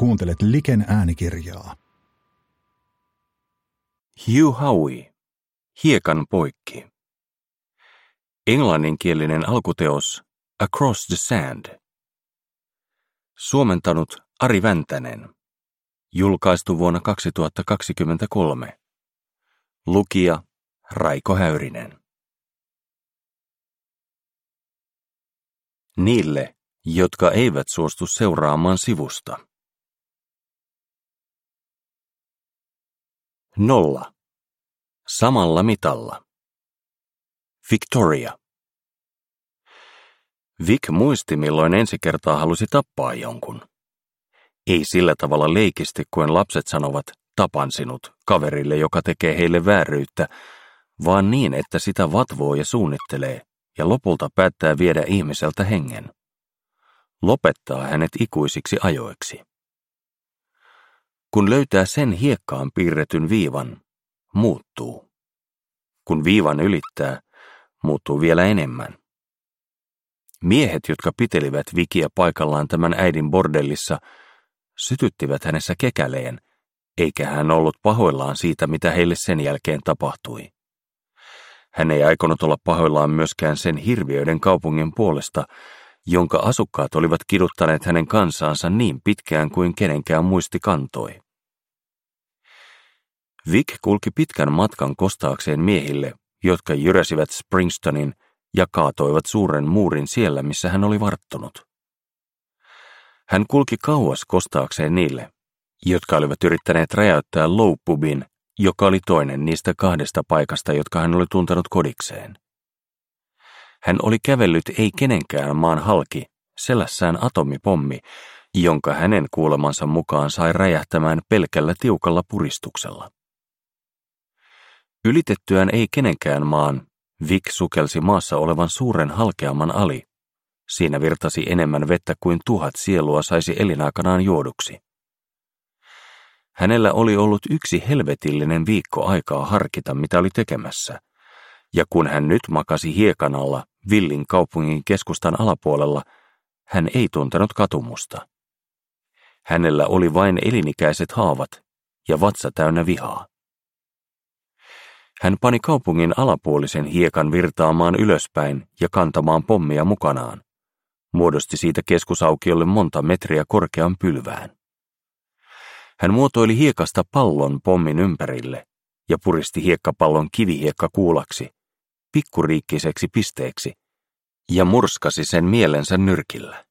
Kuuntelet Liken äänikirjaa. Hugh Howey, Hiekan poikki. Englanninkielinen alkuteos Across the Sand. Suomentanut Ari Väntänen. Julkaistu vuonna 2023. Lukija Raiko Häyrinen. Niille, jotka eivät suostu seuraamaan sivusta. 0. Samalla mitalla. Victoria. Vic muisti, milloin ensi kertaa halusi tappaa jonkun. Ei sillä tavalla leikisti, kuin lapset sanovat, tapan sinut, kaverille, joka tekee heille vääryyttä, vaan niin, että sitä vatvoo ja suunnittelee, ja lopulta päättää viedä ihmiseltä hengen. Lopettaa hänet ikuisiksi ajoiksi. Kun löytää sen hiekkaan piirretyn viivan, muuttuu. Kun viivan ylittää, muuttuu vielä enemmän. Miehet, jotka pitelivät Vickiä paikallaan tämän äidin bordellissa, sytyttivät hänessä kekäleen, eikä hän ollut pahoillaan siitä, mitä heille sen jälkeen tapahtui. Hän ei aikonut olla pahoillaan myöskään sen hirviöiden kaupungin puolesta, jonka asukkaat olivat kiduttaneet hänen kansaansa niin pitkään kuin kenenkään muisti kantoi. Vic kulki pitkän matkan kostaakseen miehille, jotka jyräsivät Springstonin ja kaatoivat suuren muurin siellä, missä hän oli varttunut. Hän kulki kauas kostaakseen niille, jotka olivat yrittäneet räjäyttää Low Pubin, joka oli toinen niistä 2 paikasta, jotka hän oli tuntenut kodikseen. Hän oli kävellyt ei kenenkään maan halki, selässään atomipommi, jonka hänen kuulemansa mukaan sai räjähtämään pelkällä tiukalla puristuksella. Ylitettyään ei kenenkään maan, Vic sukelsi maassa olevan suuren halkeaman ali. Siinä virtasi enemmän vettä kuin 1000 sielua saisi elinaikanaan juoduksi. Hänellä oli ollut yksi helvetillinen viikko aikaa harkita, mitä oli tekemässä, ja kun hän nyt makasi hiekan alla villin kaupungin keskustan alapuolella, hän ei tuntenut katumusta. Hänellä oli vain elinikäiset haavat ja vatsa täynnä vihaa. Hän pani kaupungin alapuolisen hiekan virtaamaan ylöspäin ja kantamaan pommia mukanaan. Muodosti siitä keskusaukiolle monta metriä korkean pylvään. Hän muotoili hiekasta pallon pommin ympärille ja puristi hiekkapallon kivihiekkakuulaksi, pikkuriikkiseksi pisteeksi, ja murskasi sen mielensä nyrkillä.